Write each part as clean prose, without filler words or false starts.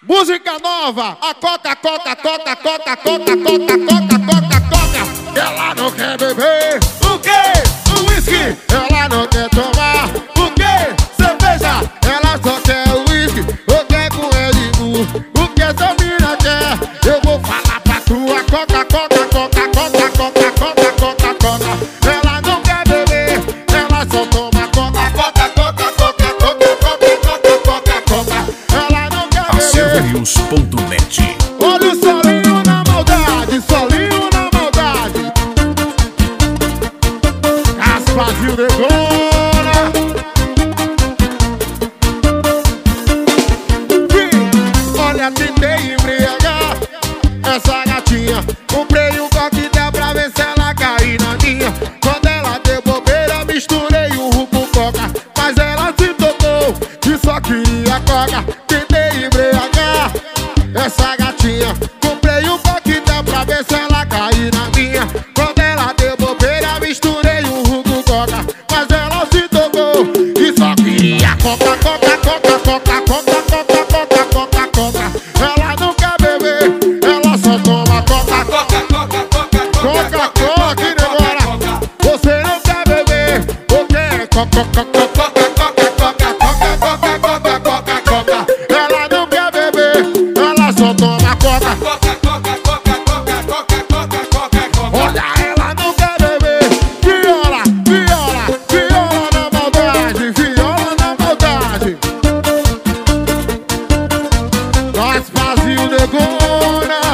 Música nova, a coca, coca, coca, coca, coca, coca, coca, coca, coca. Ela não quer beber, o quê? O whisky. Ela não quer tomar, o quê? Cerveja. Ela só quer o whisky, ou quer com Red Bull. O que essa mina quer? Eu vou falar pra tua coca, coca, coca, coca, coca, coca, coca, coca. Ela não quer beber, ela só toma coca, coca, coca, coca, coca, coca, coca, coca, coca. Ela não quer beber. Silverius.net. Olha o solinho na maldade, solinho na maldade. Gasparzinho de Gona. Olha, tentei embriagar essa gatinha. Comprei um coquetel pra ver se ela cair na minha. Quando ela deu bobeira, misturei o rum com coca. Mas ela se tocou que só queria coca. Tentei embriagar essa gatinha. Comprei um coquetel pra ver se ela cair na minha. Quando ela deu bobeira, misturei o rum com coca. Mas ela se tocou que só queria coca, coca, coca, coca, coca, coca, coca, coca, coca. Ela não quer beber, ela só toma coca, coca, coca, coca, coca, coca. E agora você não quer beber, o que é coca, coca, coca, coca, coca, coca, coca, coca, coca. Ela não quer beber, ela só toma coca, coca, coca, coca, coca, coca, coca, coca, coca. Olha, ela não quer beber. Viola, viola, viola na maldade, viola na maldade. Nós fazia o negona.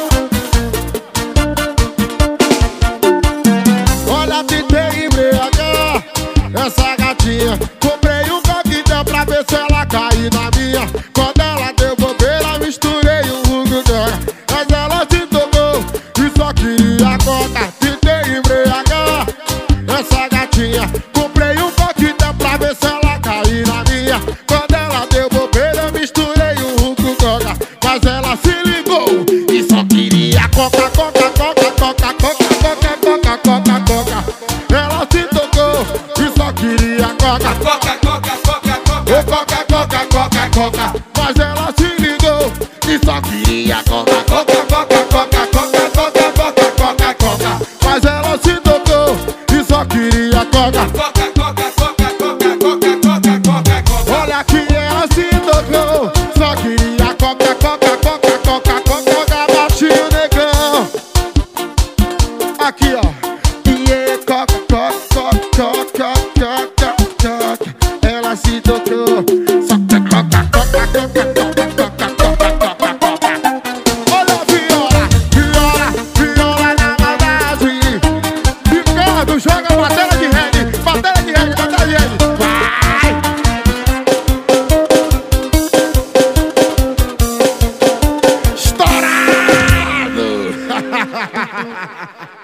Olha, tentei embriagar essa gatinha. Comprei um coquetel pra ver se ela cair na minha. Quando ela deu bobeira, misturei o rum dela. Mas ela se tocou e só queria coca. Tentei embriagar essa gatinha. Comprei um coquetel pra ver se ela cair na minha. Quando ela deu bobeira, misturei o rum com coca. Mas ela se ligou e só queria coca, coca, coca, coca, coca, coca, coca, coca, coca. Ela se tocou e só queria coca, coca, coca, coca, coca, coca, coca, coca, coca. Mas ela se ligou e só queria coca, coca, coca, coca, coca, coca, coca, coca, coca. Mas ela se tocou e só queria coca, coca, coca, coca, coca, coca, coca, coca, coca. Olha que ela se tocou, só queria coca, coca, coca, coca, coca, coca. Baixinho negão. Aqui ó. E coca, coca, coca, coca, coca, coca. Ela se tocou, só que coca, coca, coca, coca, coca, coca, coca, coca. Olha a viola, viola, viola na maldade. Ricardo, joga bateria de reggae, bateria de reggae, bateria de reggae. Vai! Estourado!